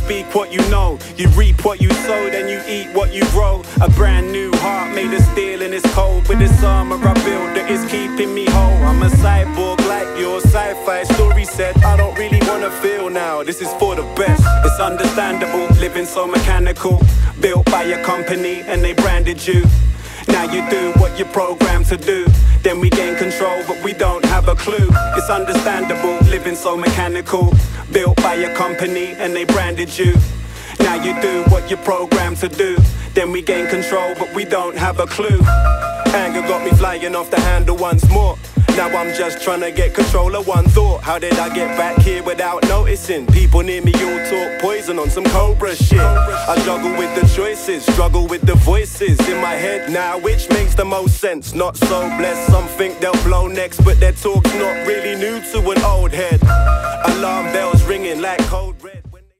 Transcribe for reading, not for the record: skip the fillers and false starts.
speak what you know. You reap what you sow, then you eat what you grow. A brand new heart made of steel and it's cold. With this armor I build that is keeping me whole. I'm a cyborg like your sci-fi story said. I don't really wanna feel now, this is for the best. It's understandable, living so mechanical. Built by a company and they branded you. Now you do what you're programmed to do. Then we gain control but we don't have a clue. It's understandable, living so mechanical. Built by a company and they branded you. Now you do what you're programmed to do. Then we gain control but we don't have a clue. Anger got me flying off the handle once more. Now I'm just trying to get control of one thought. How did I get back here without noticing? People near me all talk poison on some cobra shit. I juggle with the choices, struggle with the voices in my head now. Which makes the most sense? Not so blessed, some think they'll blow next, but their talk's not really new to an old head. Alarm bells ringing like cold.